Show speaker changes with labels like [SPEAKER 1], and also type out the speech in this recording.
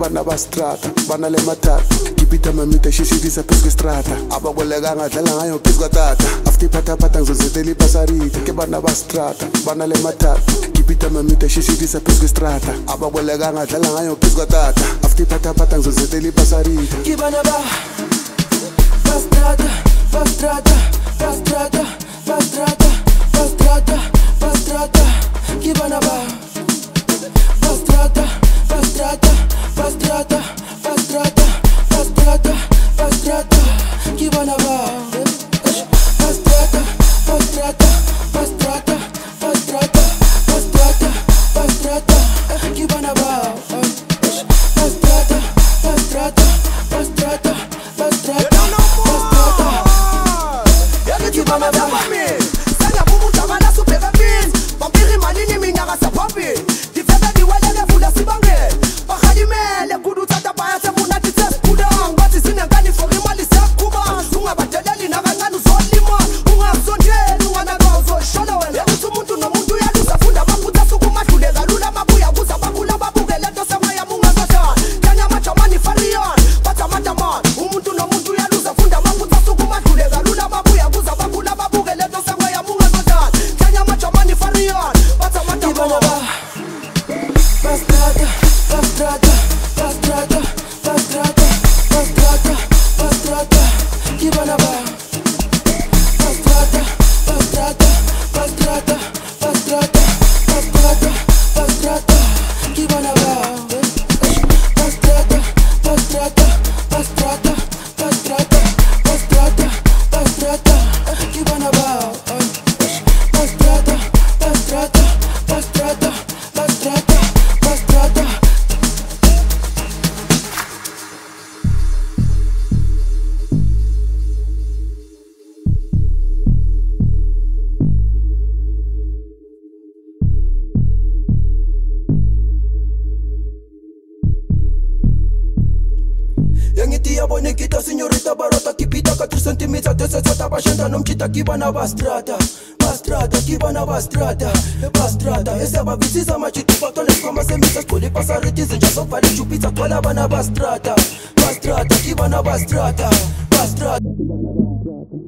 [SPEAKER 1] bana ba strata bana le matata kipita mamita shishidisa phezu kwestrata ababolekanga dlala ngayo phezu kwatata after iphathaphatha ngizozetela ipasarita ke bana ba strata bana le matata kipita mamita shishidisa phezu kwestrata ababolekanga dlala ngayo phezu kwatata after iphathaphatha ngizozetela ipasarita
[SPEAKER 2] ke bana ba strata strata strata strata strata strata ke bana ba strata strata strata strata strata strata ke bana ba strata strata strata strata strata strata ke bana ba strata strata strata strata strata ke bana ba
[SPEAKER 3] Sanga bumuntu abana supera pins Vampiri manini minyaka sapapi Difebe diwele fula sibange Bakhalimele kudu tata baya sebuna ditses kudang Bathi sinengani for imali sekuma Ungabadeleli nakancane uzolima Ungasondeli unganaka uzoshola wena Ukuthi umuntu nomuntu uyaluza funda amaphutha sukumadlulela lula mabuya kuza bakhula babuke lento semaya mungazohlala Kanya majamani farion Bathi amadaman umuntu nomuntu uyaluza funda amaphutha sukumadlulela lula mabuya kuza bakhula babuke lento semaya mungazohlala Kanya majamani farion Bathi amadaman
[SPEAKER 2] Strata, strata, strata, strata, strata, strata, ke bana ba strata, strata, strata, strata, strata, strata, ke bana ba strata, strata, strata, strata, strata, strata, ke bana ba strata, strata, strata, strata Strata. Yangithi yabone kita señorita barota kipita ka 3 cm desetsata bashanda nomchita kibana bastrata bastrata kibana bastrata bastrata esababisisa machiti batone koma semisa skole pasariti zinjaso vale chupita twala bana bastrata bastrata kibana bastrata bastrata